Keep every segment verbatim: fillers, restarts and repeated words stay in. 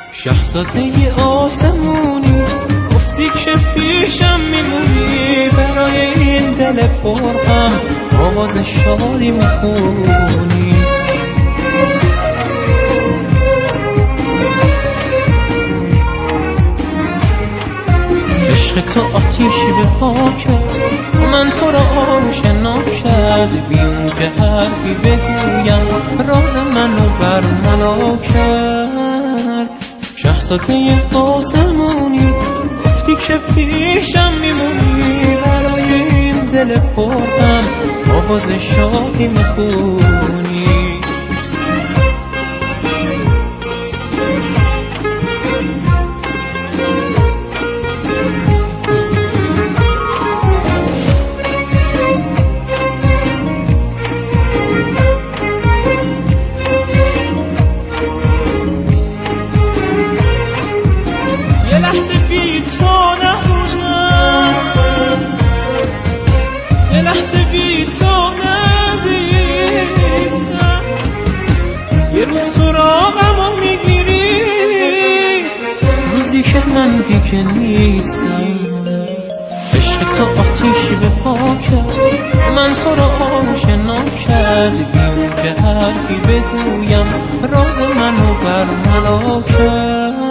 شاهزاده آسمونی گفتی که پیشم میمونی، برای این دل پرغم آواز شادی میخونی. عشق تو آتیشی به پا کرد، من تو را آشنا کرد، بی اون که حرفی بگویم راز منو برملا کرد. شاهزاده آسمونی گفتی که پیشم میمونی، برای این دل پرغم آواز شادی میخونی. یه لحظه بی تو نبودم، یه لحظه بی تو نزیستم، یه روز سراغمو میگیری، روزی که من دیگه نیستم. عشق تو آتیشی به پا کرد، من تو را آشنا کرد، بیون که حرفی بگویم راز منو برملا کرد.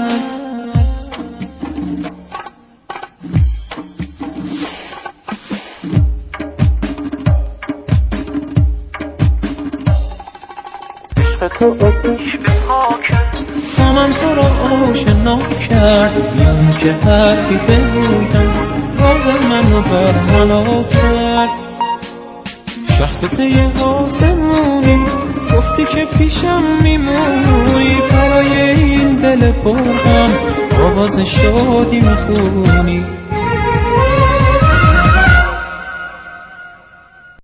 تو آتیش به پا کرد، من تو را آشنا کرد، بیان که حرفی بگویم راز منو برملا کرد. شاهزاده آسمونی گفتی که پیشم میمونی، برای این دل پرغم آواز شادی میخونی.